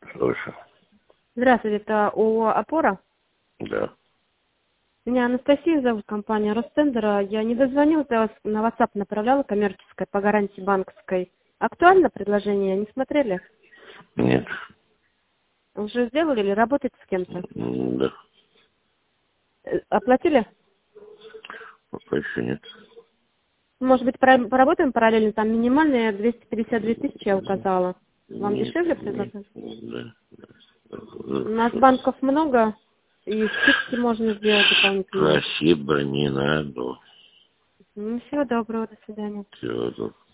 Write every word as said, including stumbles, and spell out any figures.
Слушай. Здравствуйте, это ООО «Опора». Да. Меня Анастасия зовут, компания Ростендера. Я не дозвонилась, я вас на WhatsApp направляла, коммерческое, по гарантии банковской. Актуально предложение? Не смотрели? Нет. Уже сделали или работаете с кем-то? М, Да. Э, Оплатили? Пока еще нет. Может быть, пора- поработаем параллельно? Там минимальные двести пятьдесят две тысячи я указала. Вам Нет. дешевле Нет. предложить? Да. У нас банков много, и скидки можно сделать дополнительные. Спасибо, не надо. Ну, всего доброго, до свидания. Всего доброго.